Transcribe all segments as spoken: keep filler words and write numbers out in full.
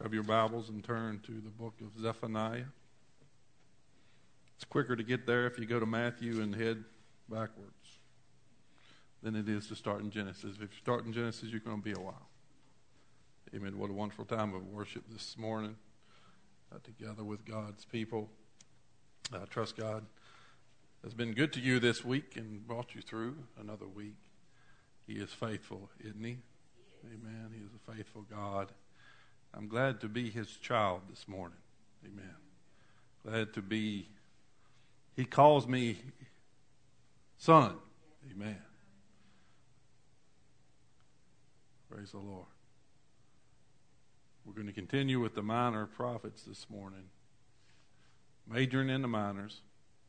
Grab your Bibles and turn to the book of Zephaniah. It's quicker to get there if you go to Matthew and head backwards than it is to start in Genesis. If you start in Genesis, you're going to be a while. Amen. What a wonderful time of worship this morning uh, together with God's people. I trust God has been good to you this week and brought you through another week. He is faithful, isn't he? Amen. He is a faithful God. I'm glad to be his child this morning. Amen. Glad to be, he calls me son. Amen. Praise the Lord. We're going to continue with the minor prophets this morning. Majoring in the minors.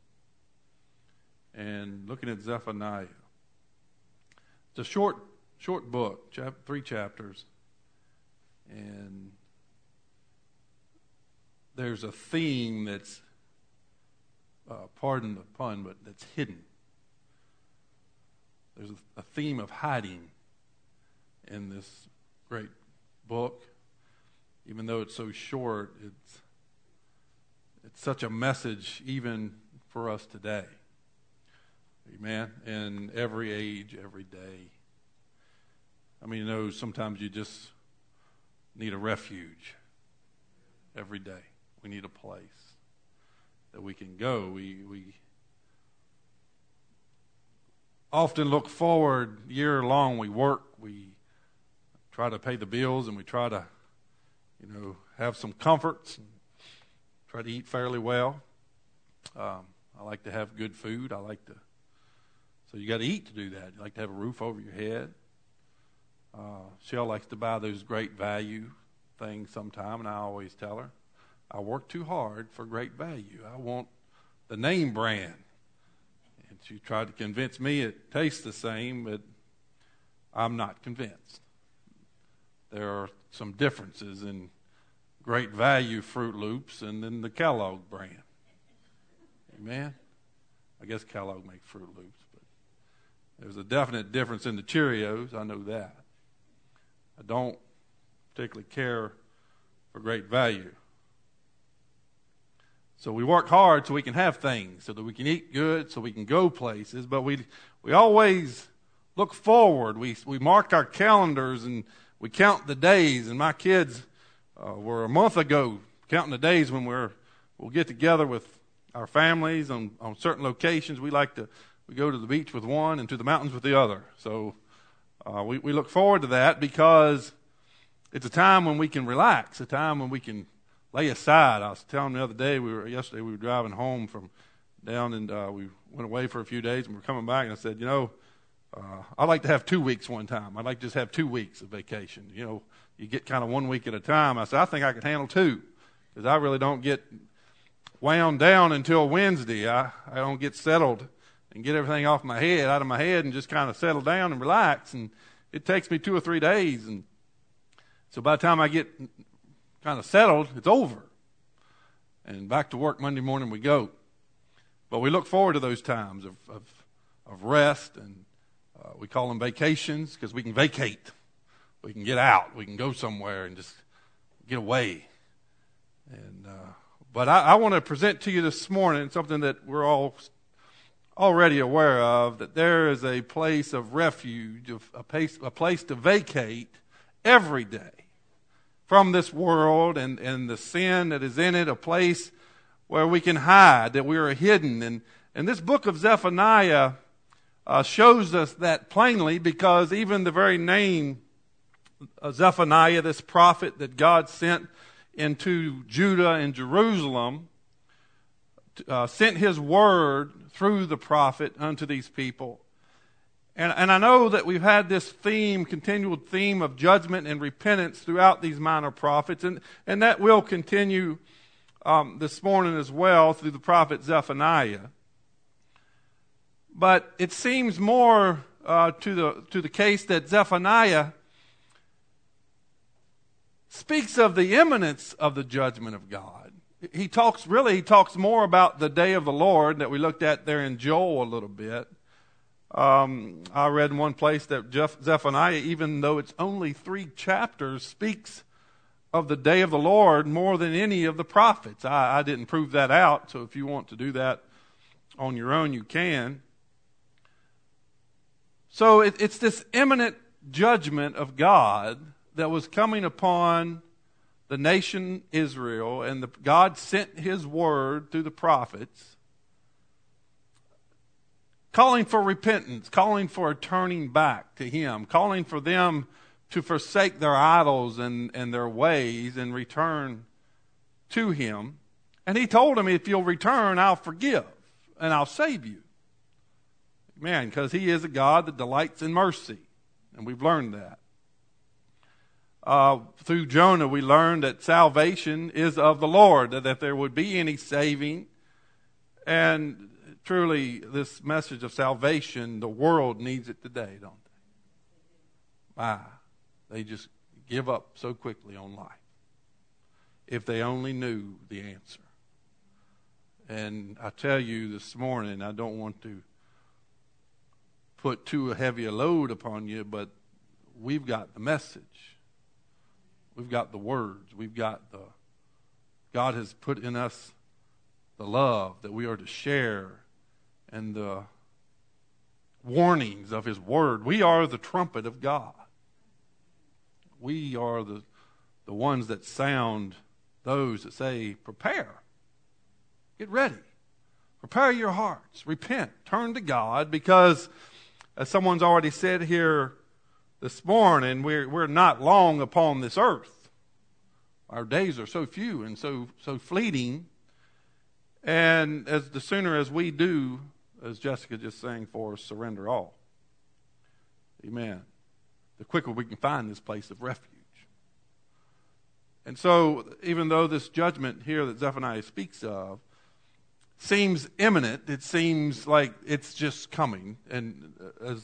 And looking at Zephaniah. It's a short, short book, chap- three chapters. And there's a theme that's, uh, pardon the pun, but that's hidden. There's a, a theme of hiding in this great book. Even though it's so short, it's it's such a message even for us today. Amen. In every age, every day. I mean, you know, sometimes you just need a refuge every day. We need a place that we can go. We we often look forward year long. We work. We try to pay the bills, and we try to, you know, have some comforts and try to eat fairly well. Um, I like to have good food. I like to. So you got to eat to do that. You like to have a roof over your head. Uh, Shell likes to buy those great value things sometime, and I always tell her, I work too hard for great value. I want the name brand. And she tried to convince me it tastes the same, but I'm not convinced. There are some differences in great value Fruit Loops and then the Kellogg brand. Amen? I guess Kellogg makes Fruit Loops, but there's a definite difference in the Cheerios. I know that. I don't particularly care for great value. So we work hard so we can have things, so that we can eat good, so we can go places, but we we always look forward. We we mark our calendars and we count the days, and my kids uh, were a month ago counting the days when we're we'll get together with our families on, on certain locations. We like to we go to the beach with one and to the mountains with the other. So uh, we we look forward to that because it's a time when we can relax, a time when we can lay aside. I was telling them the other day, we were yesterday we were driving home from down, and uh, we went away for a few days, and we we're coming back, and I said, you know, uh, I'd like to have two weeks one time. I'd like to just have two weeks of vacation. You know, you get kind of one week at a time. I said, I think I could handle two, because I really don't get wound down until Wednesday. I, I don't get settled and get everything off my head, out of my head, and just kind of settle down and relax, and it takes me two or three days, and so by the time I get kind of settled, it's over. And back to work Monday morning we go. But we look forward to those times of of, of rest, and uh, we call them vacations because we can vacate. We can get out. We can go somewhere and just get away. And uh, But I, I want to present to you this morning something that we're all already aware of, that there is a place of refuge, a place, a place to vacate every day from this world and, and the sin that is in it, a place where we can hide, that we are hidden. And, and this book of Zephaniah uh, shows us that plainly, because even the very name of Zephaniah, this prophet that God sent into Judah and Jerusalem, uh, sent his word through the prophet unto these people. And, and I know that we've had this theme, continual theme of judgment and repentance throughout these minor prophets, and, and that will continue um, this morning as well through the prophet Zephaniah. But it seems more uh, to the to the case that Zephaniah speaks of the imminence of the judgment of God. He talks really he talks more about the day of the Lord that we looked at there in Joel a little bit. Um, I read in one place that Jeff, Zephaniah, even though it's only three chapters, speaks of the day of the Lord more than any of the prophets. I, I didn't prove that out, so if you want to do that on your own, you can. So it, it's this imminent judgment of God that was coming upon the nation Israel, and the, God sent His word through the prophets, calling for repentance, calling for a turning back to Him, calling for them to forsake their idols and, and their ways and return to Him. And He told them, if you'll return, I'll forgive and I'll save you. Amen, because He is a God that delights in mercy, and we've learned that. Uh, through Jonah, we learned that salvation is of the Lord, that if there would be any saving. And truly, this message of salvation, the world needs it today, don't they? Wow. They just give up so quickly on life. If they only knew the answer. And I tell you this morning, I don't want to put too heavy a load upon you, but we've got the message. We've got the words. We've got the, God has put in us the love that we are to share and the warnings of His word. We are the trumpet of God. We are the, the ones that sound those that say, prepare. Get ready. Prepare your hearts. Repent. Turn to God, because as someone's already said here this morning, we're, we're not long upon this earth. Our days are so few and so, so fleeting. And as the sooner as we do, as Jessica just sang for us, surrender all. Amen. The quicker we can find this place of refuge. And so, even though this judgment here that Zephaniah speaks of seems imminent, it seems like it's just coming. And as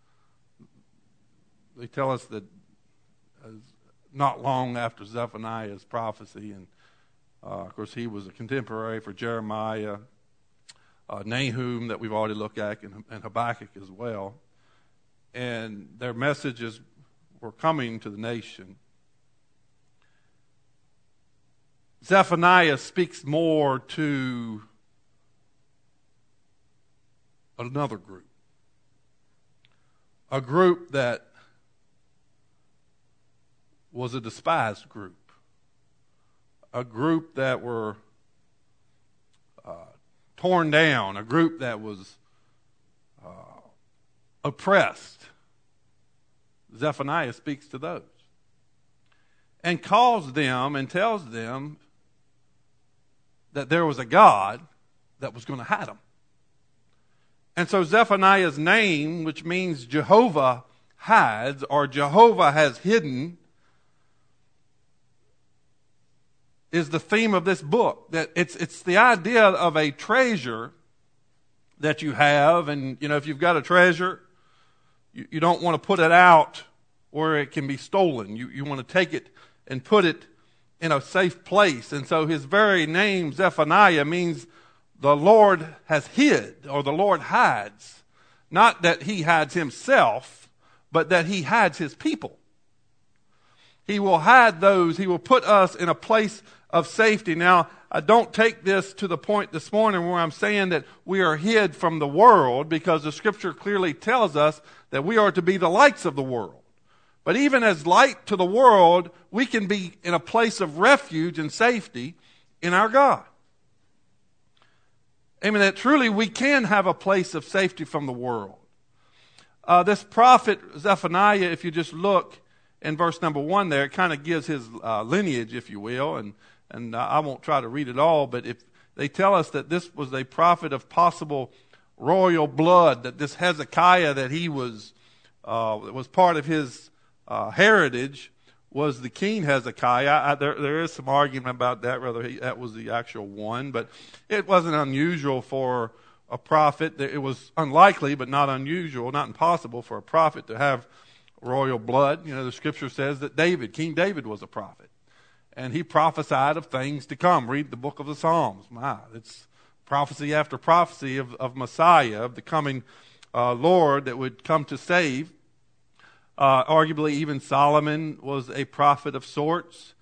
they tell us that as not long after Zephaniah's prophecy, and uh, of course he was a contemporary for Jeremiah, uh, Nahum that we've already looked at, and, and Habakkuk as well. And their messages were coming to the nation. Zephaniah speaks more to another group. A group that was a despised group. A group that were uh, torn down. A group that was uh, oppressed. Zephaniah speaks to those. And calls them and tells them that there was a God that was going to hide them. And so Zephaniah's name, which means Jehovah hides, or Jehovah has hidden, is the theme of this book. That it's it's the idea of a treasure that you have, and you know, if you've got a treasure, you, you don't want to put it out where it can be stolen. You you want to take it and put it in a safe place. And so his very name, Zephaniah, means the Lord has hid, or the Lord hides. Not that He hides Himself, but that He hides His people. He will hide those. He will put us in a place of safety. Now, I don't take this to the point this morning where I'm saying that we are hid from the world, because the Scripture clearly tells us that we are to be the lights of the world. But even as light to the world, we can be in a place of refuge and safety in our God. Amen. That truly we can have a place of safety from the world. Uh, this prophet Zephaniah, if you just look in verse number one there, it kind of gives his uh, lineage, if you will. And, and uh, I won't try to read it all, but if they tell us that this was a prophet of possible royal blood, that this Hezekiah that he was, uh, was part of his Uh, heritage was the king Hezekiah. I, there, there is some argument about that, whether he, that was the actual one, but it wasn't unusual for a prophet. It was unlikely, but not unusual, not impossible for a prophet to have royal blood. You know, the Scripture says that David, King David, was a prophet, and he prophesied of things to come. Read the book of the Psalms. My, it's prophecy after prophecy of, of Messiah, of the coming uh, Lord that would come to save. Uh, arguably, even Solomon was a prophet of sorts.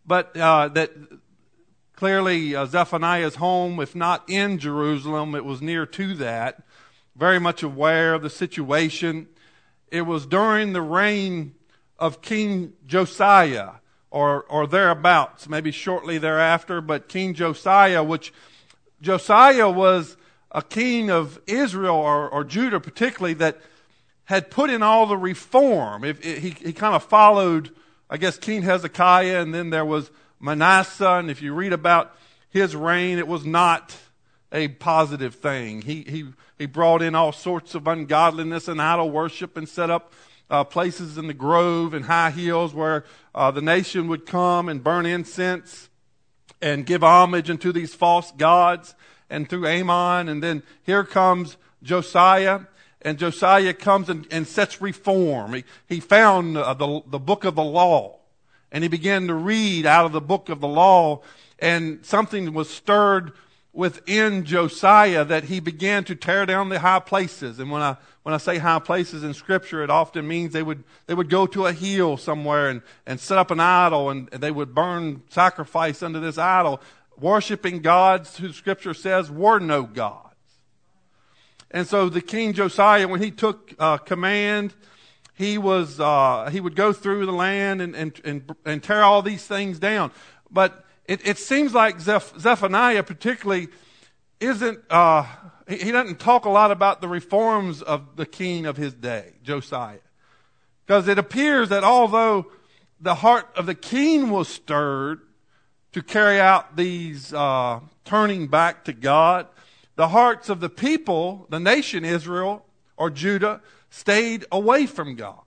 but uh, that clearly uh, Zephaniah's home, if not in Jerusalem, it was near to that, very much aware of the situation. It was during the reign of King Josiah, or or thereabouts, maybe shortly thereafter, but King Josiah, which Josiah was a king of Israel, or, or Judah particularly, that had put in all the reform. If, if, he he kind of followed, I guess, King Hezekiah, and then there was Manasseh, and if you read about his reign, it was not a positive thing. He he he brought in all sorts of ungodliness and idol worship, and set up uh, places in the grove and high hills where uh, the nation would come and burn incense and give homage unto these false gods, and through Amon. And then here comes Josiah, and Josiah comes and, and sets reform. He, he found uh, the, the book of the law, and he began to read out of the book of the law, and something was stirred within Josiah that he began to tear down the high places. And when I when I say high places in Scripture, it often means they would they would go to a hill somewhere and, and set up an idol, and they would burn sacrifice unto this idol, worshiping gods who Scripture says were no gods. And so the King Josiah, when he took uh, command, he was uh, he would go through the land and and and, and tear all these things down. But It, it seems like Zeph- Zephaniah particularly isn't, uh, he, he doesn't talk a lot about the reforms of the king of his day, Josiah. Because it appears that although the heart of the king was stirred to carry out these uh, turning back to God, the hearts of the people, the nation Israel or Judah, stayed away from God.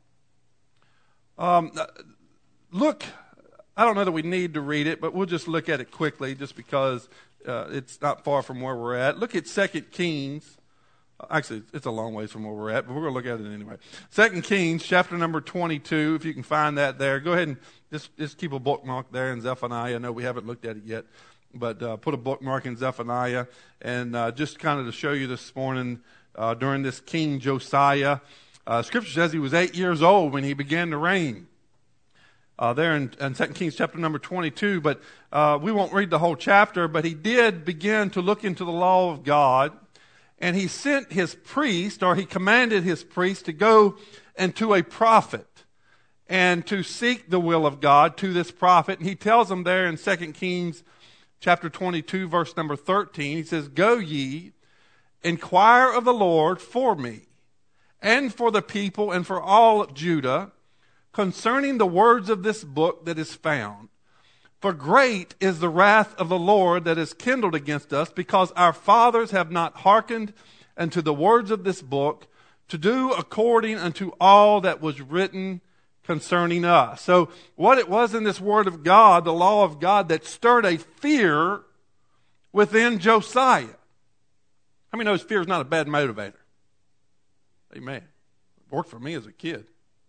Um, look... I don't know that we need to read it, but we'll just look at it quickly just because uh, it's not far from where we're at. Look at Second Kings. Actually, it's a long ways from where we're at, but we're going to look at it anyway. Second Kings, chapter number twenty-two, if you can find that there. Go ahead and just, just keep a bookmark there in Zephaniah. I know we haven't looked at it yet, but uh, put a bookmark in Zephaniah. And uh, just kind of to show you this morning, uh, during this King Josiah, uh, Scripture says he was eight years old when he began to reign. Uh, there in, in Second Kings chapter number twenty-two, but uh, we won't read the whole chapter, but he did begin to look into the law of God, and he sent his priest, or he commanded his priest to go into a prophet and to seek the will of God to this prophet. And he tells them there in Second Kings chapter twenty-two, verse number thirteen, he says, "Go ye, inquire of the Lord for me, and for the people, and for all Judah, concerning the words of this book that is found. For great is the wrath of the Lord that is kindled against us, because our fathers have not hearkened unto the words of this book, to do according unto all that was written concerning us." So what it was in this word of God, the law of God, that stirred a fear within Josiah. How many knows fear is not a bad motivator? Amen. It worked for me as a kid.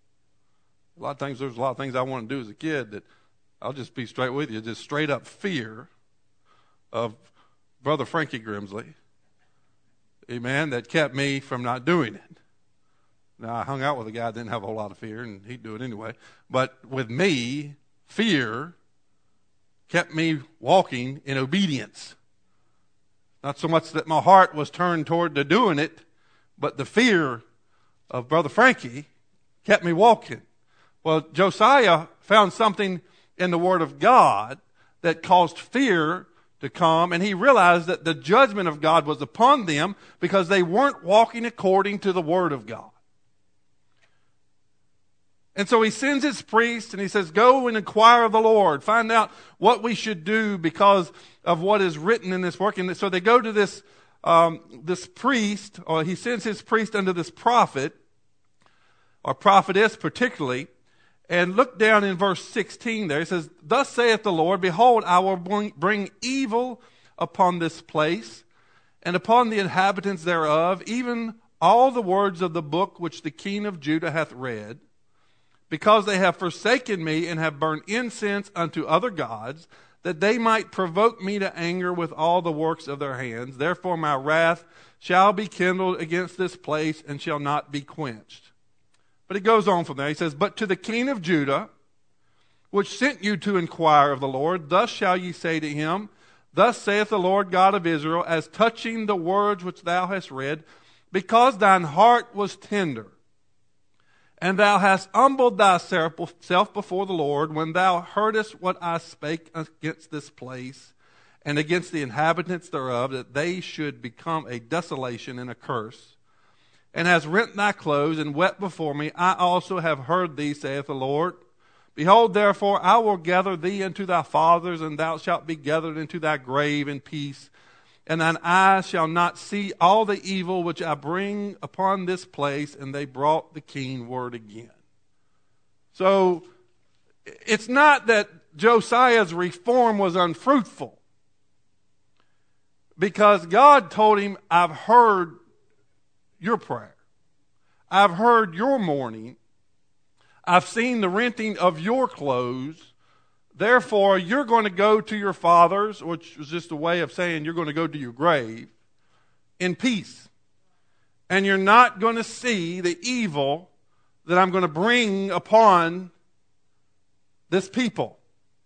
A lot of things, there's a lot of things I wanted to do as a kid that I'll just be straight with you, just straight up fear of Brother Frankie Grimsley, amen, that kept me from not doing it. Now, I hung out with a guy that didn't have a whole lot of fear, and he'd do it anyway. But with me, fear kept me walking in obedience. Not so much that my heart was turned toward to doing it, but the fear of Brother Frankie kept me walking. Well, Josiah found something in the Word of God that caused fear to come, and he realized that the judgment of God was upon them because they weren't walking according to the Word of God. And so he sends his priest, and he says, "Go and inquire of the Lord. Find out what we should do because of what is written in this work." And so they go to this, um, this priest, or he sends his priest unto this prophet, or prophetess particularly. And look down in verse sixteen there. It says, "Thus saith the Lord, behold, I will bring, bring evil upon this place, and upon the inhabitants thereof, even all the words of the book which the king of Judah hath read, because they have forsaken me, and have burned incense unto other gods, that they might provoke me to anger with all the works of their hands. Therefore my wrath shall be kindled against this place, and shall not be quenched." But he goes on from there. He says, "But to the king of Judah, which sent you to inquire of the Lord. Thus shall ye say to him, Thus saith the Lord God of Israel, as touching the words which thou hast read, because thine heart was tender, and thou hast humbled thyself before the Lord, when thou heardest what I spake against this place, and against the inhabitants thereof, that they should become a desolation and a curse, and hast rent thy clothes, and wept before me, I also have heard thee, saith the Lord. Behold, therefore, I will gather thee unto thy fathers, and thou shalt be gathered into thy grave in peace. And thine eyes shall not see all the evil which I bring upon this place. And they brought the keen word again. So, it's not that Josiah's reform was unfruitful. Because God told him, I've heard your prayer. I've heard your mourning. I've seen the renting of your clothes. Therefore, you're going to go to your fathers, which was just a way of saying you're going to go to your grave, in peace. And you're not going to see the evil that I'm going to bring upon this people.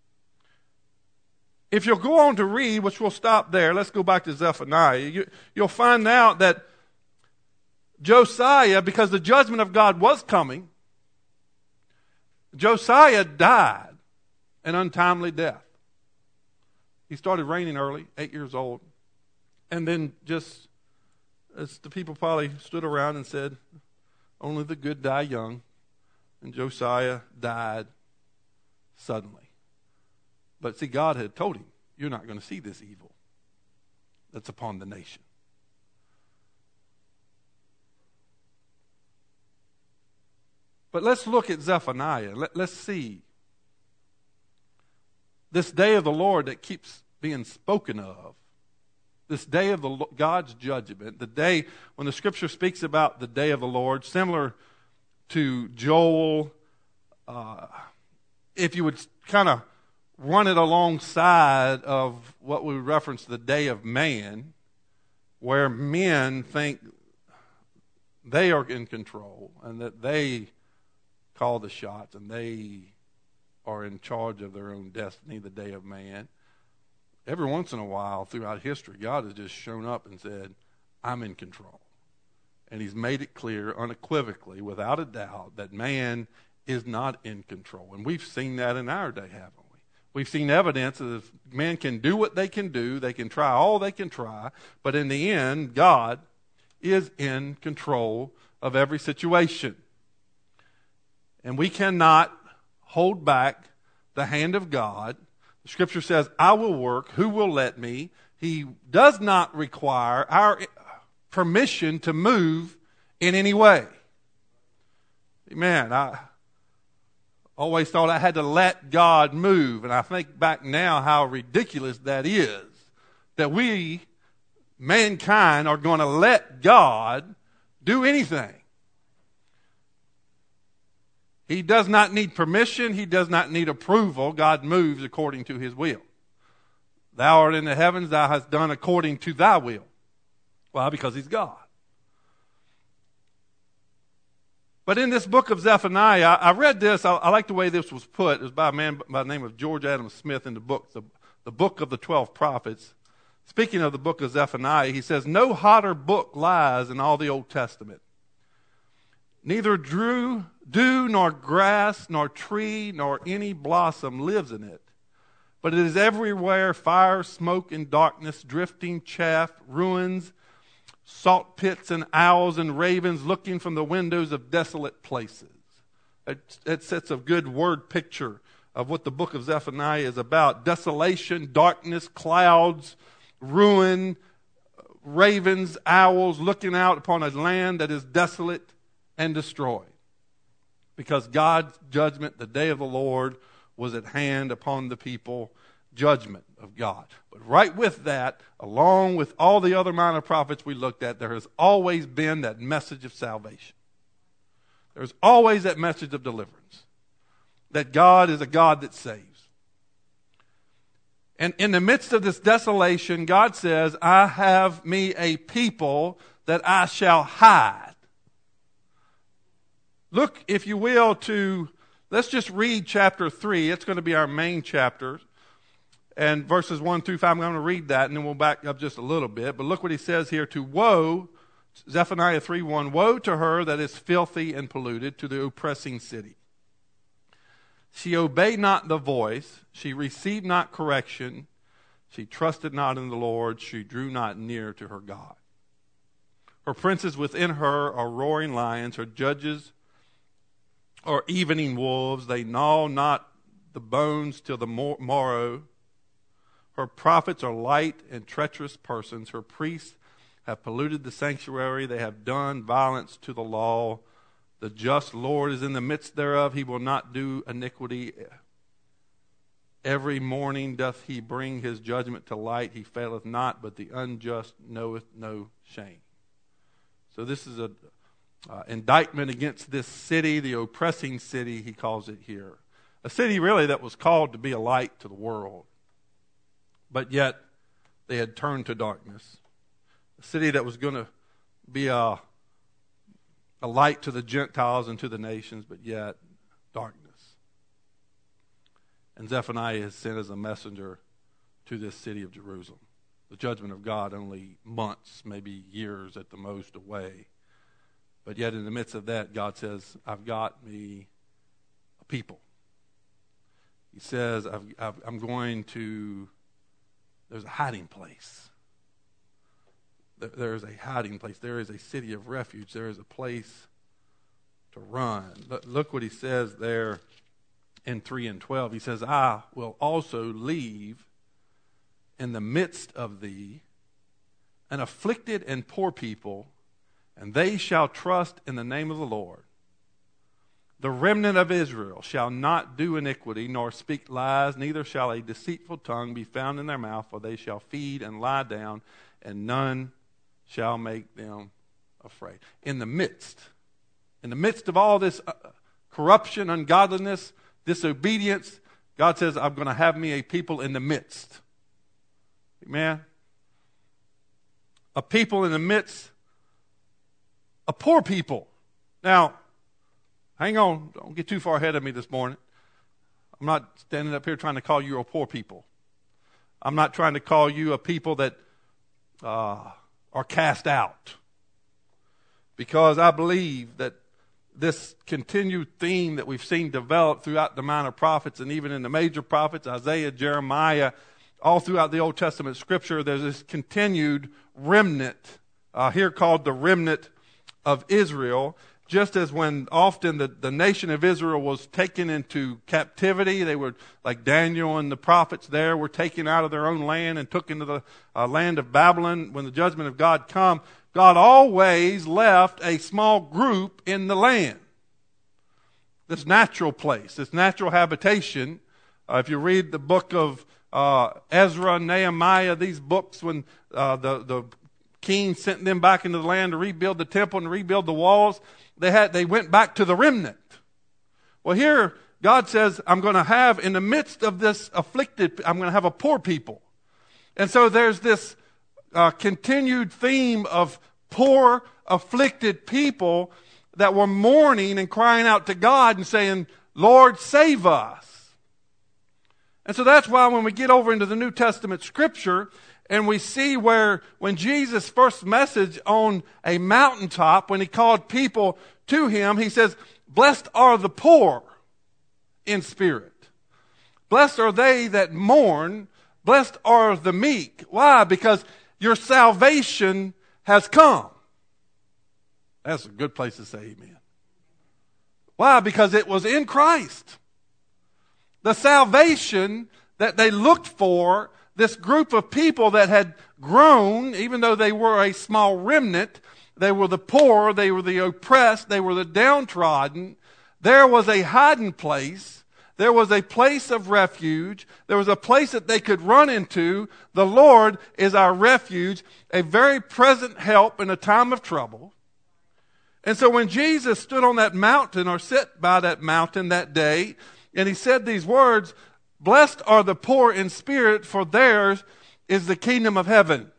If you'll go on to read, which we'll stop there, let's go back to Zephaniah. You, you'll find out that Josiah, because the judgment of God was coming, Josiah died an untimely death. He started reigning early, eight years old. And then just, as the people probably stood around and said, only the good die young. And Josiah died suddenly. But see, God had told him, you're not going to see this evil that's upon the nation. But let's look at Zephaniah. Let, let's see this day of the Lord that keeps being spoken of. This day of the God's judgment. The day when the Scripture speaks about the day of the Lord, similar to Joel. Uh, if you would kind of run it alongside of what we reference the day of man, where men think they are in control and that they call the shots and they are in charge of their own destiny, the day of man. Every once in a while throughout history, God has just shown up and said, I'm in control. And he's made it clear unequivocally, without a doubt, that man is not in control. And we've seen that in our day, haven't we? We've seen evidence that men can do what they can do, they can try all they can try, but in the end, God is in control of every situation. And we cannot hold back the hand of God. The Scripture says, I will work, who will let me? He does not require our permission to move in any way. Amen. I always thought I had to let God move, and I think back now how ridiculous that is, that we, mankind, are going to let God do anything. He does not need permission. He does not need approval. God moves according to his will. Thou art in the heavens. Thou hast done according to thy will. Why? Because he's God. But in this book of Zephaniah, I read this. I, I like the way this was put. It was by a man by the name of George Adam Smith in the book, the, the book of the twelve prophets. Speaking of the book of Zephaniah, he says, no hotter book lies in all the Old Testament. Neither drew, dew, nor grass, nor tree, nor any blossom lives in it. But it is everywhere fire, smoke, and darkness, drifting chaff, ruins, salt pits, and owls and ravens looking from the windows of desolate places. It, it sets a good word picture of what the book of Zephaniah is about. Desolation, darkness, clouds, ruin, ravens, owls looking out upon a land that is desolate and destroyed. Because God's judgment, the day of the Lord, was at hand upon the people. Judgment of God. But right with that, along with all the other minor prophets we looked at, there has always been that message of salvation. There's always that message of deliverance. That God is a God that saves. And in the midst of this desolation, God says, I have me a people that I shall hide. Look, if you will, to let's just read chapter three. It's going to be our main chapter. And verses one through five, I'm going to read that, and then we'll back up just a little bit. But look what he says here. To woe, Zephaniah three one, woe to her that is filthy and polluted, to the oppressing city. She obeyed not the voice. She received not correction. She trusted not in the Lord. She drew not near to her God. Her princes within her are roaring lions. Her judges are evening wolves. They gnaw not the bones till the morrow. Her prophets are light and treacherous persons. Her priests have polluted the sanctuary. They have done violence to the law. The just Lord is in the midst thereof. He will not do iniquity. Every morning doth he bring his judgment to light. He faileth not, but the unjust knoweth no shame. So this is an uh, indictment against this city, the oppressing city, he calls it here. A city really that was called to be a light to the world. But yet they had turned to darkness. A city that was going to be a, a light to the Gentiles and to the nations, but yet darkness. And Zephaniah is sent as a messenger to this city of Jerusalem. The judgment of God only months, maybe years at the most away. But yet in the midst of that, God says, I've got me a people. He says, I've, I've, I'm going to, there's a hiding place. There, there is a hiding place. There is a city of refuge. There is a place to run. Look, look what he says there. In three and twelve, he says, I will also leave in the midst of thee an afflicted and poor people, and they shall trust in the name of the Lord. The remnant of Israel shall not do iniquity, nor speak lies, neither shall a deceitful tongue be found in their mouth, for they shall feed and lie down, and none shall make them afraid. In the midst, in the midst of all this uh, corruption, ungodliness, disobedience, God says, I'm going to have me a people in the midst. Amen. A people in the midst, a poor people. Now, hang on, don't get too far ahead of me this morning. I'm not standing up here trying to call you a poor people. I'm not trying to call you a people that uh, are cast out. Because I believe that this continued theme that we've seen develop throughout the minor prophets and even in the major prophets, Isaiah, Jeremiah, all throughout the Old Testament scripture, there's this continued remnant, uh, here called the remnant of Israel. Just as when often the, the nation of Israel was taken into captivity, they were, like Daniel and the prophets there, were taken out of their own land and took into the uh, land of Babylon. When the judgment of God come, God always left a small group in the land. This natural place, this natural habitation. Uh, if you read the book of uh, Ezra, Nehemiah, these books, when uh, the, the king sent them back into the land to rebuild the temple and rebuild the walls, they had they went back to the remnant. Well, here God says, I'm going to have, in the midst of this afflicted, I'm going to have a poor people. And so there's this uh, continued theme of poor, afflicted people that were mourning and crying out to God and saying, Lord, save us. And so that's why when we get over into the New Testament scripture and we see where when Jesus' first message on a mountaintop, when he called people to him, he says, blessed are the poor in spirit. Blessed are they that mourn. Blessed are the meek. Why? Because your salvation has come. That's a good place to say amen. Why? Because it was in Christ. The salvation that they looked for, this group of people that had grown, even though they were a small remnant, they were the poor, they were the oppressed, they were the downtrodden. There was a hiding place. There was a place of refuge. There was a place that they could run into. The Lord is our refuge, a very present help in a time of trouble. And so when Jesus stood on that mountain or sat by that mountain that day, and he said these words, blessed are the poor in spirit, for theirs is the kingdom of heaven.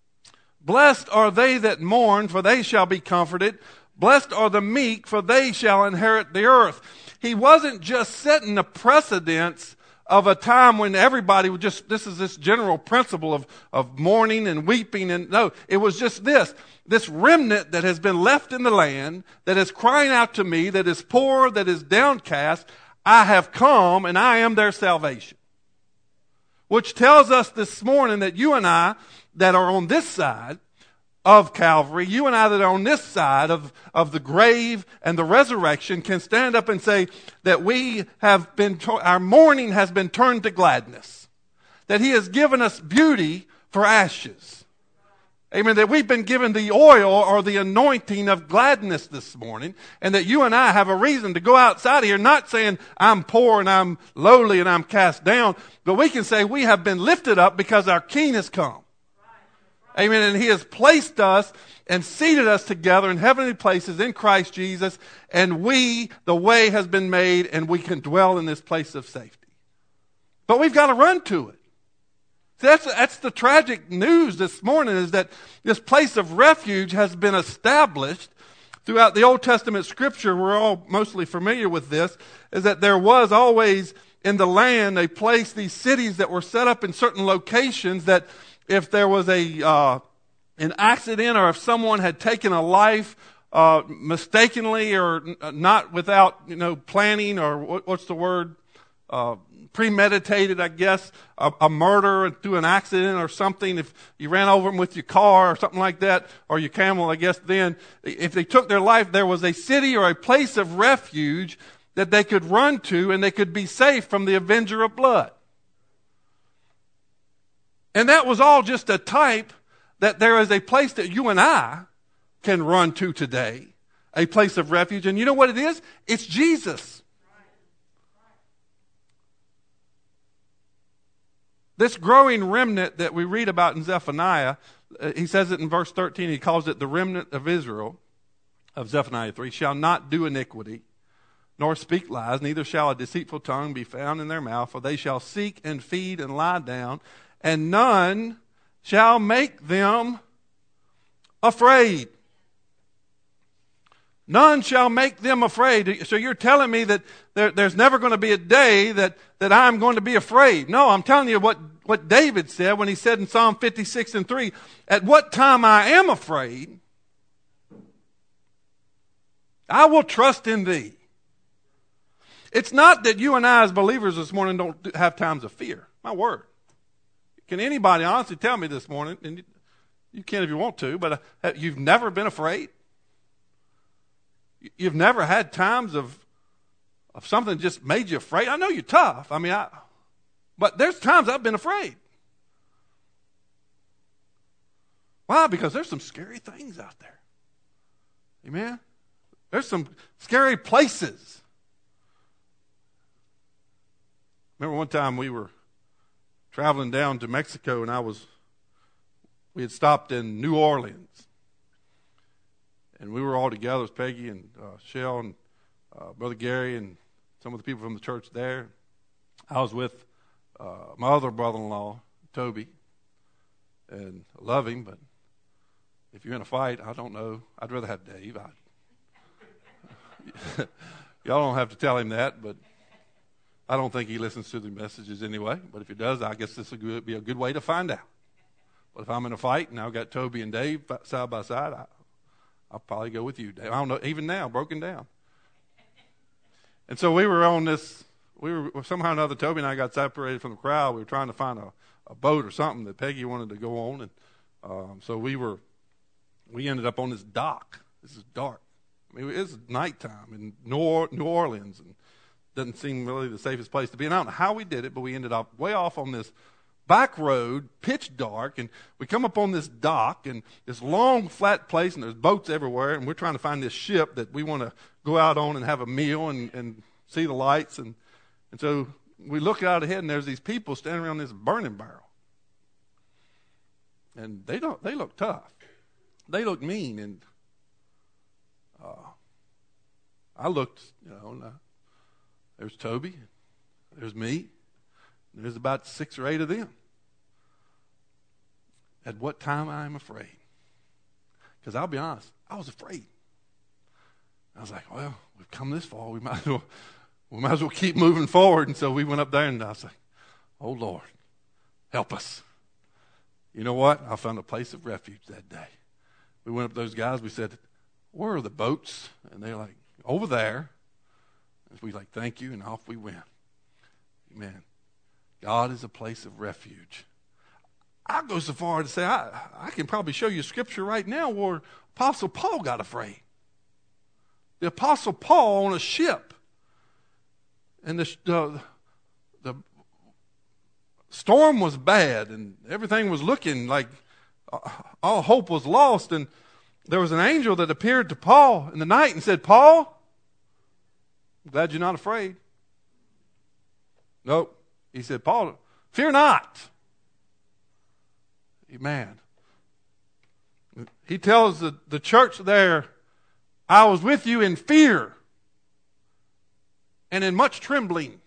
Blessed are they that mourn, for they shall be comforted. Blessed are the meek, for they shall inherit the earth. he wasn't just setting a precedence of a time when everybody would just, this is this general principle of, of mourning and weeping. And no, it was just this, this remnant that has been left in the land, that is crying out to me, that is poor, that is downcast. I have come and I am their salvation. Which tells us this morning that you and I that are on this side of Calvary, you and I that are on this side of, of the grave and the resurrection can stand up and say that we have been, our mourning has been turned to gladness. That he has given us beauty for ashes. Amen. That we've been given the oil or the anointing of gladness this morning. And that you and I have a reason to go outside of here not saying I'm poor and I'm lowly and I'm cast down. But we can say we have been lifted up because our King has come. Amen. And he has placed us and seated us together in heavenly places in Christ Jesus. And we, the way has been made and we can dwell in this place of safety. But we've got to run to it. See, that's, that's the tragic news this morning, is that this place of refuge has been established throughout the Old Testament scripture. We're all mostly familiar with this, is that there was always in the land a place, these cities that were set up in certain locations that if there was a uh, an accident or if someone had taken a life uh, mistakenly or not without, you know, planning or what, what's the word, uh, premeditated, I guess, a, a murder through an accident or something, if you ran over them with your car or something like that, or your camel, I guess, then if they took their life, there was a city or a place of refuge that they could run to and they could be safe from the avenger of blood. And that was all just a type that there is a place that you and I can run to today, a place of refuge. And you know what it is? It's Jesus. This growing remnant that we read about in Zephaniah, uh, he says it in verse thirteen, he calls it the remnant of Israel, of Zephaniah three, shall not do iniquity, nor speak lies, neither shall a deceitful tongue be found in their mouth, for they shall seek and feed and lie down, and none shall make them afraid. None shall make them afraid. So you're telling me that there, there's never going to be a day that, that I'm going to be afraid. No, I'm telling you what, what David said when he said in Psalm fifty-six and three, at what time I am afraid, I will trust in thee. It's not that you and I as believers this morning don't have times of fear. My word. Can anybody honestly tell me this morning, and you can if you want to, but uh, you've never been afraid? You've never had times of of something just made you afraid? I know you're tough. I mean, I, but there's times I've been afraid. Why? Because there's some scary things out there. Amen? There's some scary places. Remember one time we were traveling down to Mexico, and I was, we had stopped in New Orleans. And we were all together with Peggy and uh, Shell and uh, Brother Gary and some of the people from the church there. I was with uh, my other brother-in-law, Toby, and I love him, but if you're in a fight, I don't know. I'd rather have Dave. I, y'all don't have to tell him that, but I don't think he listens to the messages anyway. But if he does, I guess this would be a good way to find out. But if I'm in a fight and I've got Toby and Dave side by side, I, I'll probably go with you, Dave. I don't know, even now, broken down. And so we were on this, we were somehow or another, Toby and I got separated from the crowd. We were trying to find a, a boat or something that Peggy wanted to go on. And um, so we were, we ended up on this dock. This is dark. I mean, it's nighttime in New Orleans, and doesn't seem really the safest place to be. And I don't know how we did it, but we ended up way off on this back road, pitch dark, and we come up on this dock and this long flat place, and there's boats everywhere, and we're trying to find this ship that we want to go out on and have a meal and, and see the lights. And, and so we look out ahead, and there's these people standing around this burning barrel. And they don't they look tough. They look mean. And uh, I looked, you know, and, uh, there's Toby, there's me, there's about six or eight of them. At what time I'm afraid? Because I'll be honest, I was afraid. I was like, well, we've come this far. We might as well we might as well keep moving forward. And so we went up there, and I was like, oh, Lord, help us. You know what? I found a place of refuge that day. We went up to those guys. We said, where are the boats? And they're like, over there. And we like, thank you, and off we went. Amen. God is a place of refuge. I'll go so far to say I, I can probably show you scripture right now where Apostle Paul got afraid. The Apostle Paul on a ship, and the, the, the storm was bad, and everything was looking like all hope was lost, and there was an angel that appeared to Paul in the night and said, Paul, I'm glad you're not afraid. Nope. He said, Paul, fear not. Amen. He tells the, the church there, I was with you in fear and in much trembling.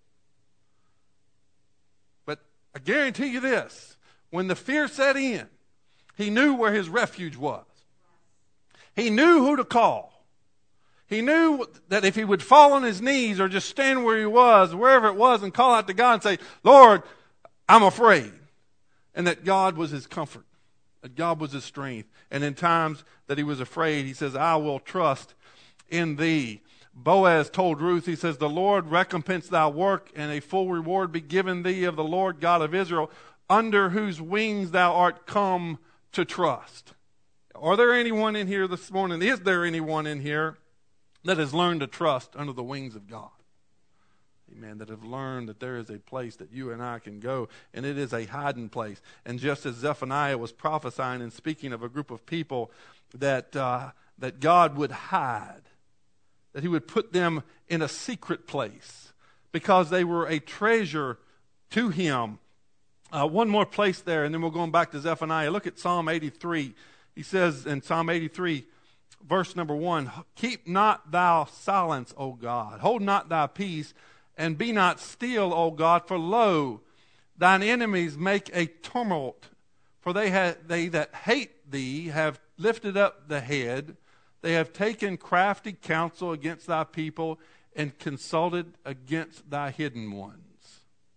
But I guarantee you this, when the fear set in, he knew where his refuge was. He knew who to call. He knew that if he would fall on his knees or just stand where he was, wherever it was, and call out to God and say, Lord, I'm afraid. And that God was his comfort. That God was his strength. And in times that he was afraid, he says, I will trust in thee. Boaz told Ruth, he says, the Lord recompense thy work, and a full reward be given thee of the Lord God of Israel, under whose wings thou art come to trust. Are there anyone in here this morning? Is there anyone in here that has learned to trust under the wings of God? Amen. That have learned that there is a place that you and I can go, and it is a hiding place. And just as Zephaniah was prophesying and speaking of a group of people that uh, that God would hide, that he would put them in a secret place because they were a treasure to him. Uh, one more place there, and then we're going back to Zephaniah. Look at Psalm eighty-three. He says in Psalm eighty-three, verse number one, keep not thou silence, O God. Hold not thy peace, and be not still, O God, for lo, thine enemies make a tumult. For they, ha- they that hate thee have lifted up the head. They have taken crafty counsel against thy people and consulted against thy hidden ones.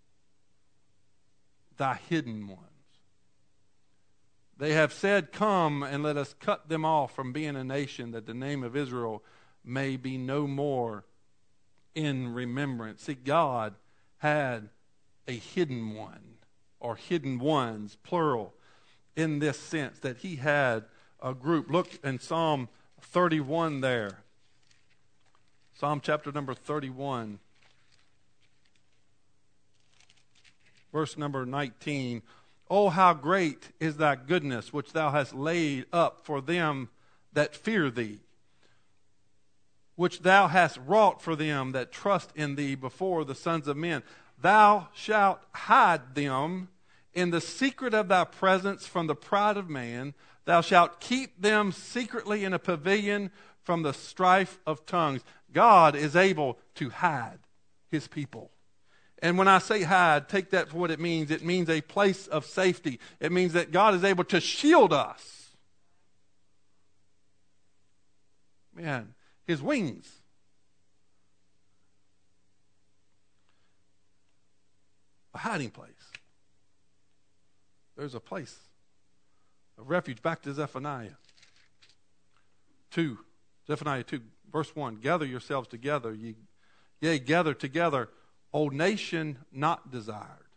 Thy hidden ones. They have said, come and let us cut them off from being a nation, that the name of Israel may be no more in remembrance. See, God had a hidden one, or hidden ones, plural, in this sense, that he had a group. Look in Psalm thirty-one there. Psalm chapter number thirty-one. Verse number nineteen. Oh, how great is thy goodness, which thou hast laid up for them that fear thee, which thou hast wrought for them that trust in thee before the sons of men. Thou shalt hide them in the secret of thy presence from the pride of man. Thou shalt keep them secretly in a pavilion from the strife of tongues. God is able to hide his people. And when I say hide, take that for what it means. It means a place of safety. It means that God is able to shield us. Man, his wings. A hiding place. There's a place of refuge. Back to Zephaniah two. Zephaniah two, verse one. Gather yourselves together, ye, yea, gather together, O nation not desired.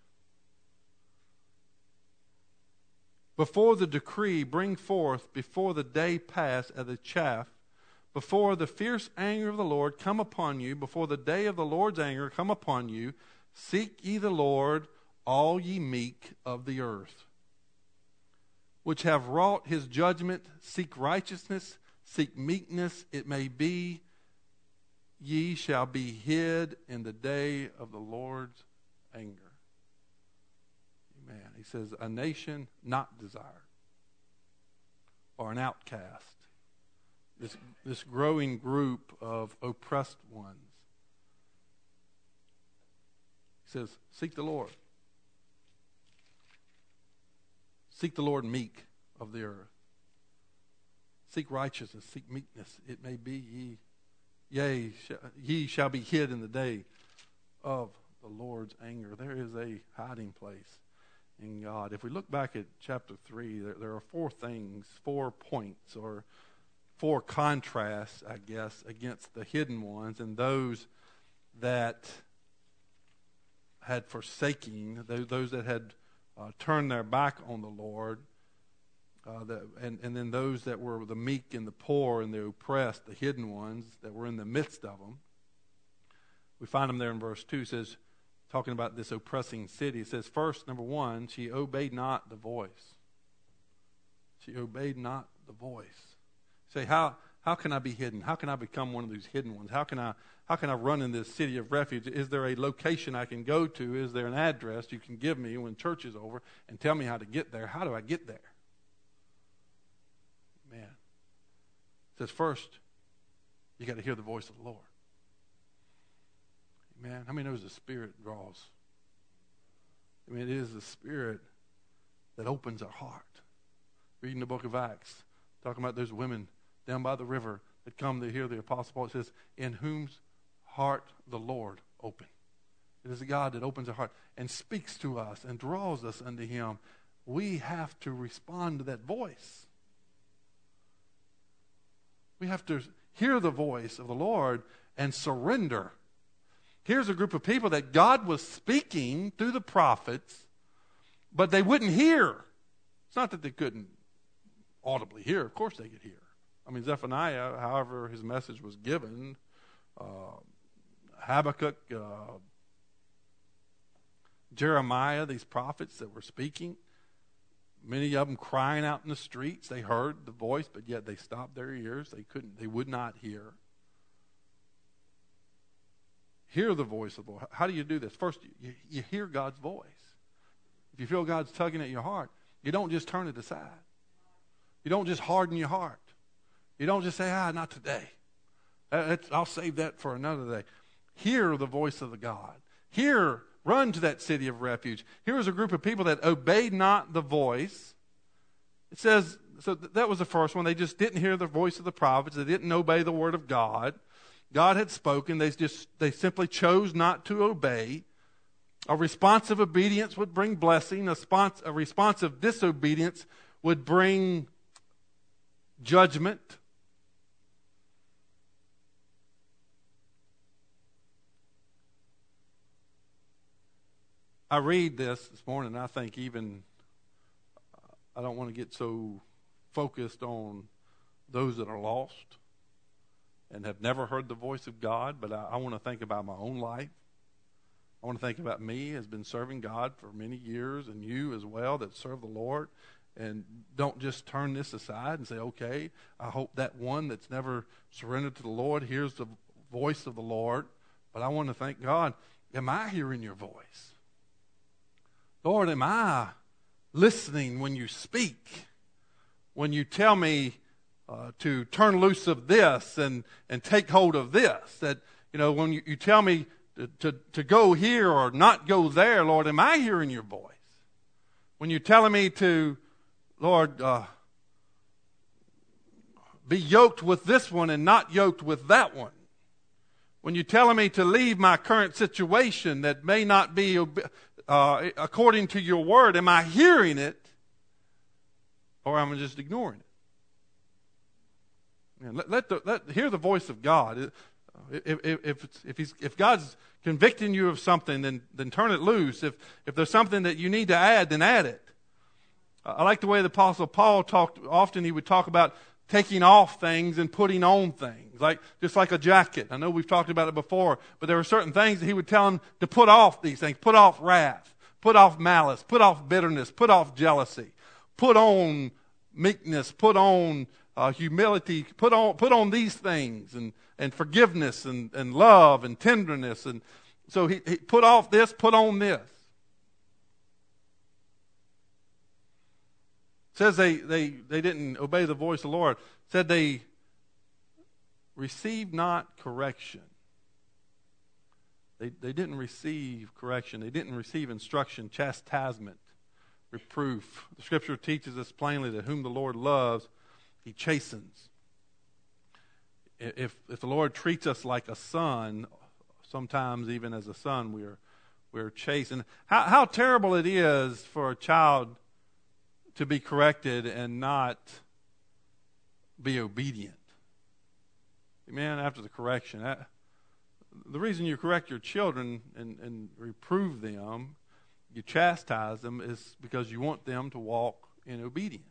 Before the decree bring forth, before the day pass as the chaff, before the fierce anger of the Lord come upon you, before the day of the Lord's anger come upon you, seek ye the Lord, all ye meek of the earth, which have wrought his judgment, seek righteousness, seek meekness, it may be ye shall be hid in the day of the Lord's anger. Amen. He says, a nation not desired, or an outcast. This, this growing group of oppressed ones. He says, seek the Lord. Seek the Lord meek of the earth. Seek righteousness, seek meekness. It may be ye Yea, ye shall be hid in the day of the Lord's anger. There is a hiding place in God. If we look back at chapter three, there, there are four things, four points, or four contrasts, I guess, against the hidden ones and those that had forsaken, those that had uh, turned their back on the Lord, uh, the, and, and then those that were the meek and the poor and the oppressed, the hidden ones that were in the midst of them. We find them there in verse two. It says, talking about this oppressing city, it says, first, number one, she obeyed not the voice. She obeyed not the voice. Say, how how can I be hidden? How can I become one of these hidden ones? How can I how can I run in this city of refuge? Is there a location I can go to? Is there an address you can give me when church is over and tell me how to get there? How do I get there? Man. It says first, you got to hear the voice of the Lord. Man, how many knows the Spirit draws? I mean, it is the Spirit that opens our heart. Reading the book of Acts, talking about those women down by the river that come to hear the Apostle Paul. It says, in whose heart the Lord opened. It is a God that opens our heart and speaks to us and draws us unto Him. We have to respond to that voice. We have to hear the voice of the Lord and surrender. Here's a group of people that God was speaking through the prophets, but they wouldn't hear. It's not that they couldn't audibly hear. Of course they could hear. I mean, Zephaniah, however his message was given, uh, Habakkuk, uh, Jeremiah, these prophets that were speaking, many of them crying out in the streets. They heard the voice, but yet they stopped their ears. They couldn't. They would not hear. Hear the voice of the Lord. How do you do this? First, you, you hear God's voice. If you feel God's tugging at your heart, you don't just turn it aside. You don't just harden your heart. You don't just say, ah, not today. I'll save that for another day. Hear the voice of the God. Hear, run to that city of refuge. Here was a group of people that obeyed not the voice. It says, so that was the first one. They just didn't hear the voice of the prophets. They didn't obey the word of God. God had spoken. They just they simply chose not to obey. A responsive obedience would bring blessing. A, spons- a responsive disobedience would bring judgment. I read this this morning, and I think even I don't want to get so focused on those that are lost and have never heard the voice of God, but I, I want to think about my own life. I want to think about me as been serving God for many years, and you as well that serve the Lord. And don't just turn this aside and say, okay, I hope that one that's never surrendered to the Lord hears the voice of the Lord. But I want to thank God, am I hearing your voice? Lord, am I listening when you speak? When you tell me uh, to turn loose of this and, and take hold of this? That, you know, when you, you tell me to, to, to go here or not go there, Lord, am I hearing your voice? When you're telling me to, Lord, uh, be yoked with this one and not yoked with that one. When you're telling me to leave my current situation that may not be uh, according to your word, am I hearing it or am I just ignoring it? Man, let, let, the, let hear the voice of God. If if if, it's, if he's if God's convicting you of something, then then turn it loose. If if there's something that you need to add, then add it. I like the way the Apostle Paul talked. Often he would talk about taking off things and putting on things, like just like a jacket. I know we've talked about it before, but there were certain things that he would tell them to put off these things. Put off wrath, put off malice, put off bitterness, put off jealousy, put on meekness, put on uh, humility, put on put on these things, and, and forgiveness and, and love and tenderness. And so he, he put off this, put on this. Says they, they, they didn't obey the voice of the Lord. Said they received not correction. They, they didn't receive correction. They didn't receive instruction, chastisement, reproof. The Scripture teaches us plainly that whom the Lord loves, He chastens. if if the Lord treats us like a son, sometimes even as a son, we're we're chastened. How how terrible it is for a child to be corrected and not be obedient. Amen. After the correction, the reason you correct your children and, and reprove them, you chastise them, is because you want them to walk in obedience.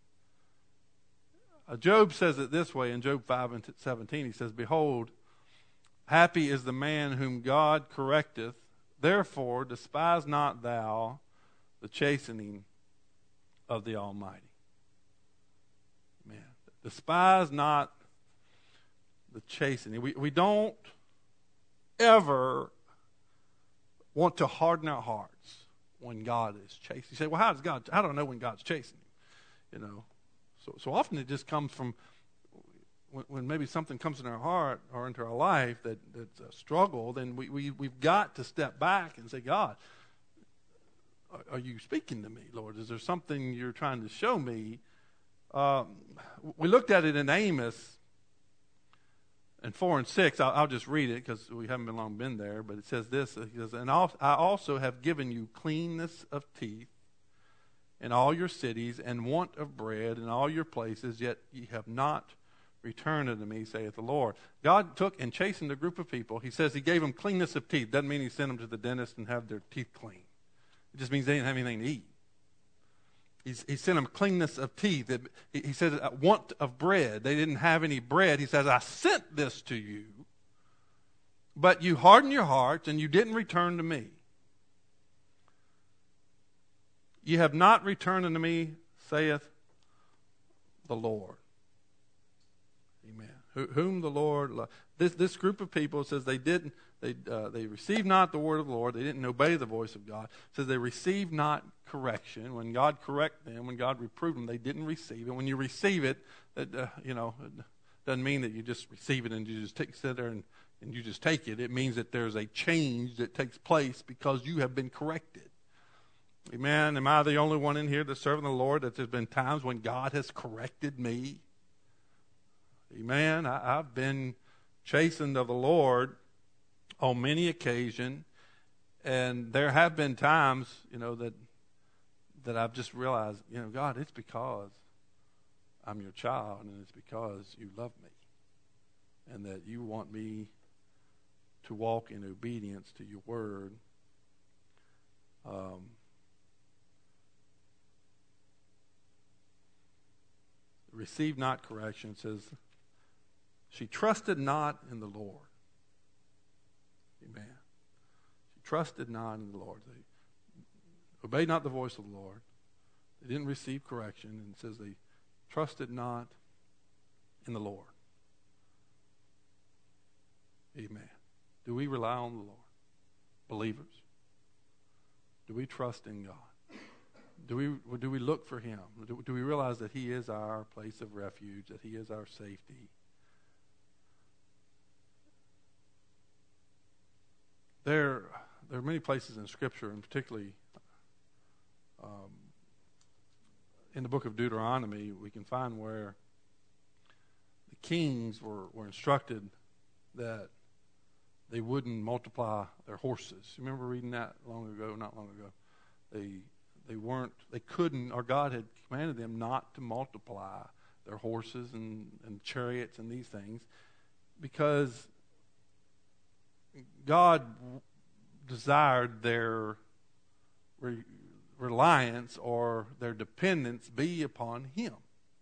Uh, Job says it this way in Job five and seventeen. He says, "Behold, happy is the man whom God correcteth. Therefore, despise not thou the chastening of the Almighty." Man, despise not the chastening. We we don't ever want to harden our hearts when God is chastening. You say, "Well, how does God? I don't know when God's chastening." You know, so so often it just comes from when, when maybe something comes in our heart or into our life that that's a struggle. Then we we we've got to step back and say, "God, are, are you speaking to me, Lord? Is there something you're trying to show me?" Um, we looked at it in Amos. And four and six, I'll, I'll just read it because we haven't been long been there. But it says this: He says, "And I also have given you cleanness of teeth in all your cities, and want of bread in all your places. Yet ye have not returned unto me, saith the Lord." God took and chastened a group of people. He says He gave them cleanness of teeth. Doesn't mean He sent them to the dentist and have their teeth clean. It just means they didn't have anything to eat. He's, he sent them cleanness of teeth. He, he said, want of bread. They didn't have any bread. He says, "I sent this to you, but you hardened your hearts and you didn't return to me. Ye have not returned unto me, saith the Lord." Amen. Wh- whom the Lord loved. This this group of people says they didn't. They uh, they received not the word of the Lord. They didn't obey the voice of God. It says they received not correction. When God corrected them, when God reproved them, they didn't receive it. When you receive it, that uh, you know, it doesn't mean that you just receive it and you just take, sit there and, and you just take it. It means that there's a change that takes place because you have been corrected. Amen. Am I the only one in here that's serving the Lord that there's been times when God has corrected me? Amen. I, I've been chastened of the Lord on many occasions, and there have been times, you know, that that I've just realized, you know, God, it's because I'm your child, and it's because you love me, and that you want me to walk in obedience to your word. Um, receive not correction. It says, she trusted not in the Lord. Amen. She trusted not in the Lord. They obeyed not the voice of the Lord. They didn't receive correction. And it says they trusted not in the Lord. Amen. Do we rely on the Lord? Believers? Do we trust in God? Do we do we look for Him? Do, do we realize that He is our place of refuge, that He is our safety? There, there are many places in Scripture, and particularly um, in the book of Deuteronomy, we can find where the kings were, were instructed that they wouldn't multiply their horses. You remember reading that long ago, not long ago? They they weren't, they couldn't, or God had commanded them not to multiply their horses and, and chariots and these things, because God desired their re- reliance or their dependence be upon Him.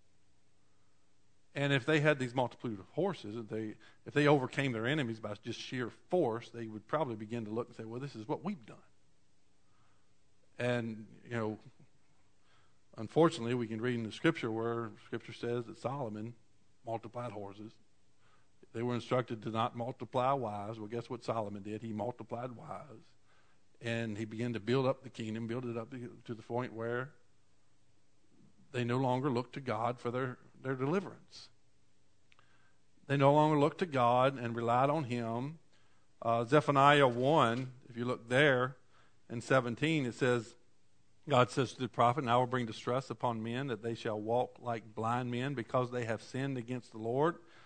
And if they had these multitude of horses, if they, if they overcame their enemies by just sheer force, they would probably begin to look and say, well, this is what we've done. And, you know, unfortunately, we can read in the Scripture where Scripture says that Solomon multiplied horses. They were instructed to not multiply wives. Well, guess what Solomon did? He multiplied wives. And he began to build up the kingdom, build it up to the point where they no longer looked to God for their, their deliverance. They no longer looked to God and relied on Him. Uh, Zephaniah one, if you look there in seventeen, it says, God says to the prophet, and I will bring distress upon men, that they shall walk like blind men, because they have sinned against the Lord,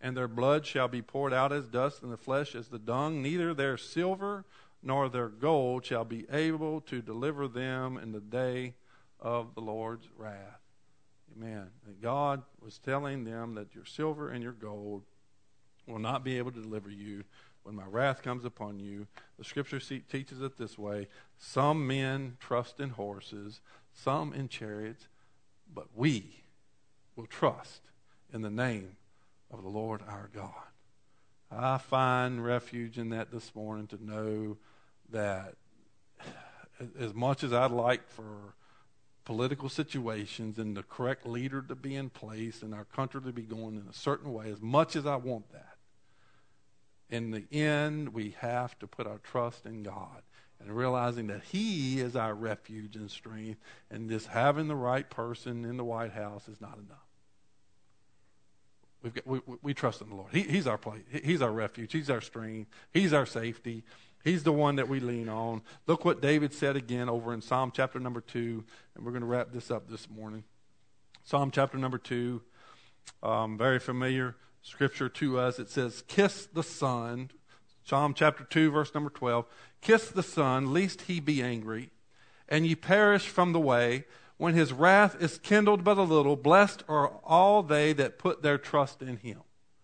and their blood shall be poured out as dust, and the flesh as the dung. Neither their silver nor their gold shall be able to deliver them in the day of the Lord's wrath. Amen. And God was telling them that your silver and your gold will not be able to deliver you when my wrath comes upon you. The scripture teaches it this way: some men trust in horses, some in chariots, but we will trust in the name of the Lord our God. I find refuge in that this morning, to know that as much as I'd like for political situations and the correct leader to be in place and our country to be going in a certain way, as much as I want that, in the end, we have to put our trust in God and realizing that He is our refuge and strength, and just having the right person in the White House is not enough. We've got, we, we trust in the Lord. He, he's our place. He's our refuge. He's our strength. He's our safety. He's the one that we lean on. Look what David said again over in Psalm chapter number two, and we're going to wrap this up this morning. Psalm chapter number two, um, very familiar scripture to us. It says, kiss the Son. Psalm chapter two, verse number twelve. Kiss the Son, lest he be angry, and ye perish from the way. When his wrath is kindled but a little, blessed are all they that put their trust in him.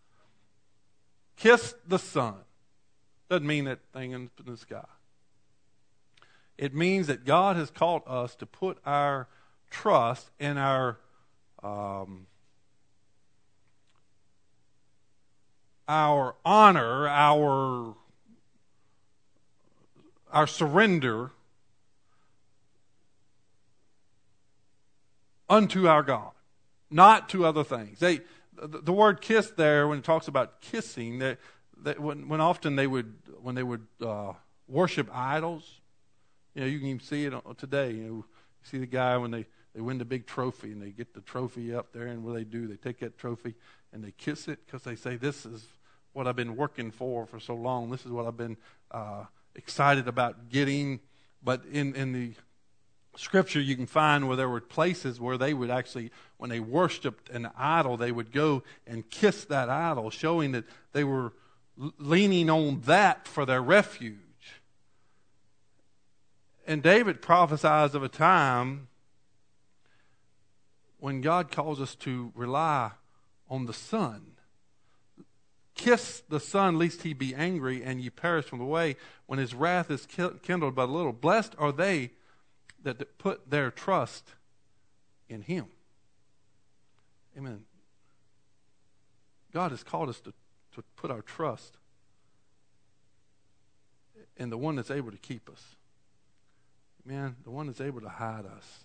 Kiss the Son. Doesn't mean that thing in the sky. It means that God has called us to put our trust in our um, our honor, our our surrender unto our God, not to other things. They, the, the word "kiss" there, when it talks about kissing, that, that when, when often they would when they would uh, worship idols, you know, you can even see it today. You know, you see the guy when they, they win the big trophy and they get the trophy up there, and what they do, they take that trophy and they kiss it because they say, "This is what I've been working for for so long. This is what I've been uh, excited about getting." But in in the Scripture, you can find where there were places where they would actually, when they worshiped an idol, they would go and kiss that idol, showing that they were leaning on that for their refuge. And David prophesies of a time when God calls us to rely on the Son. Kiss the Son, lest he be angry, and ye perish from the way. When his wrath is kindled but a little, blessed are they that put their trust in him. Amen. God has called us to, to put our trust in the one that's able to keep us. Amen. The one that's able to hide us.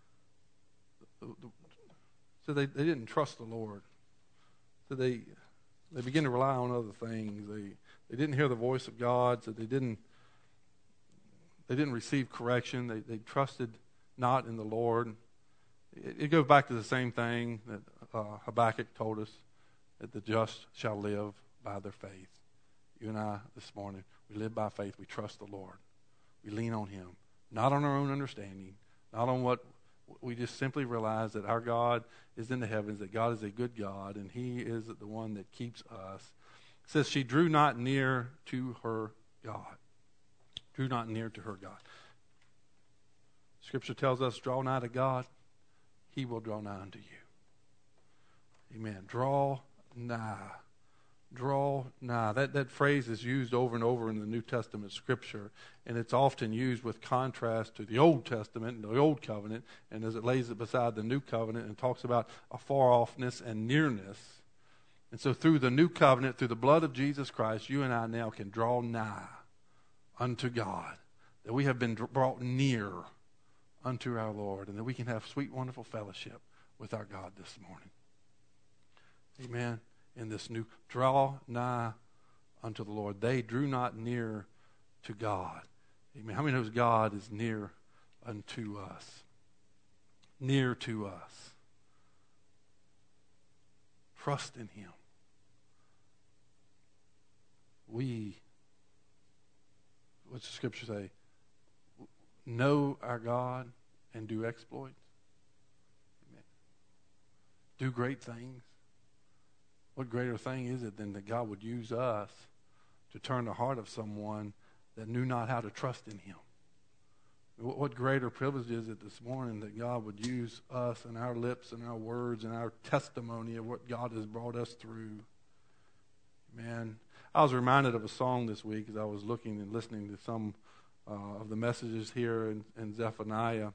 So they, they didn't trust the Lord. So they they began to rely on other things. They they didn't hear the voice of God, so they didn't They didn't receive correction. They, they trusted not in the Lord. It, it goes back to the same thing that uh, Habakkuk told us, that the just shall live by their faith. You and I this morning, we live by faith. We trust the Lord. We lean on him, not on our own understanding, not on what we just simply realize that our God is in the heavens, that God is a good God, and he is the one that keeps us. It says, she drew not near to her God. Drew not near to her God. Scripture tells us, draw nigh to God, he will draw nigh unto you. Amen. Draw nigh. Draw nigh. That, that phrase is used over and over in the New Testament Scripture, and it's often used with contrast to the Old Testament and the Old Covenant, and as it lays it beside the New Covenant and talks about a far-offness and nearness. And so through the New Covenant, through the blood of Jesus Christ, you and I now can draw nigh unto God, that we have been brought near unto our Lord, and that we can have sweet, wonderful fellowship with our God this morning. Amen. In this new, draw nigh unto the Lord. They drew not near to God. Amen. How many knows God is near unto us? Near to us. Trust in him. We, what's the scripture say? Know our God and do exploits. Amen. Do great things. What greater thing is it than that God would use us to turn the heart of someone that knew not how to trust in him? What greater privilege is it this morning that God would use us and our lips and our words and our testimony of what God has brought us through? Man, I was reminded of a song this week as I was looking and listening to some uh, of the messages here in, in Zephaniah.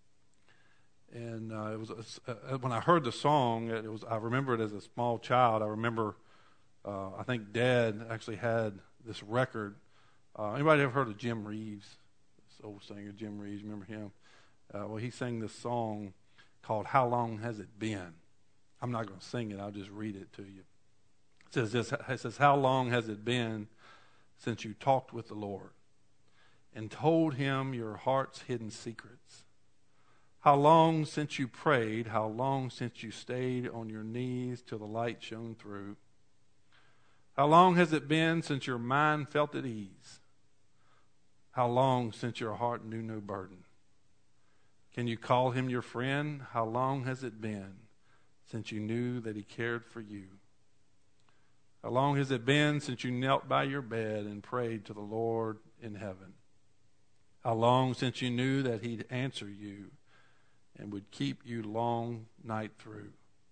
And uh, it was uh, when I heard the song, it was I remember it as a small child. I remember, uh, I think Dad actually had this record. Uh, anybody ever heard of Jim Reeves? This old singer, Jim Reeves, remember him? Uh, well, he sang this song called "How Long Has It Been?" I'm not going to sing it. I'll just read it to you. It says this. It says, "How long has it been since you talked with the Lord and told him your heart's hidden secrets? How long since you prayed? How long since you stayed on your knees till the light shone through? How long has it been since your mind felt at ease? How long since your heart knew no burden? Can you call him your friend? How long has it been since you knew that he cared for you? How long has it been since you knelt by your bed and prayed to the Lord in heaven? How long since you knew that he'd answer you and would keep you long night through?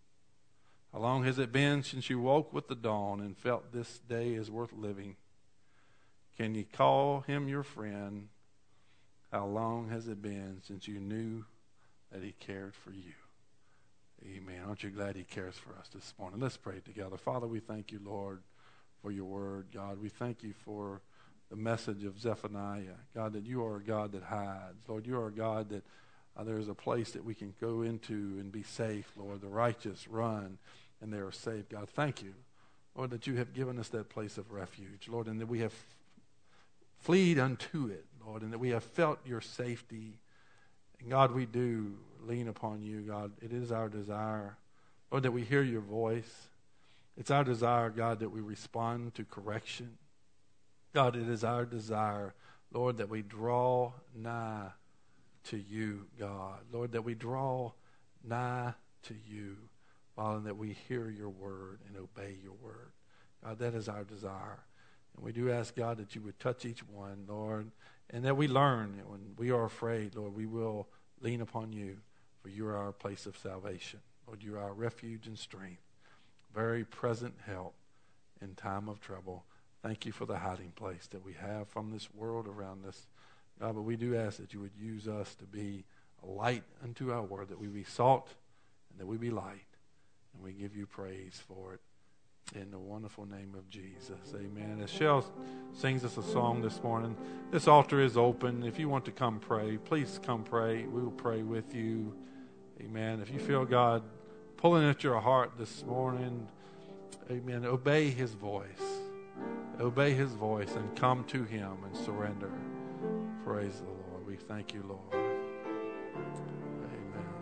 How long has it been since you woke with the dawn and felt this day is worth living? Can you call him your friend? How long has it been since you knew that he cared for you? Amen. Aren't you glad he cares for us this morning? Let's pray together. Father, we thank you, Lord, for your word. God, we thank you for the message of Zephaniah. God, that you are a God that hides. Lord, you are a God that uh, there is a place that we can go into and be safe, Lord. The righteous run and they are safe. God, thank you, Lord, that you have given us that place of refuge, Lord, and that we have fleed unto it, Lord, and that we have felt your safety. And God, we do lean upon you, God. It is our desire, Lord, that we hear your voice. It's our desire, God, that we respond to correction. God, it is our desire, Lord, that we draw nigh to you, God. Lord, that we draw nigh to you, Father, and that we hear your word and obey your word. God, that is our desire. And we do ask, God, that you would touch each one, Lord, and that we learn that when we are afraid, Lord, we will lean upon you, for you are our place of salvation. Lord, you are our refuge and strength, very present help in time of trouble. Thank you for the hiding place that we have from this world around us. God, but we do ask that you would use us to be a light unto our world, that we be salt and that we be light. And we give you praise for it in the wonderful name of Jesus. Amen. As Shell sings us a song this morning, this altar is open. If you want to come pray, please come pray. We will pray with you. Amen. If you feel God pulling at your heart this morning, amen, obey his voice. Obey his voice and come to him and surrender. Praise the Lord. We thank you, Lord. Amen.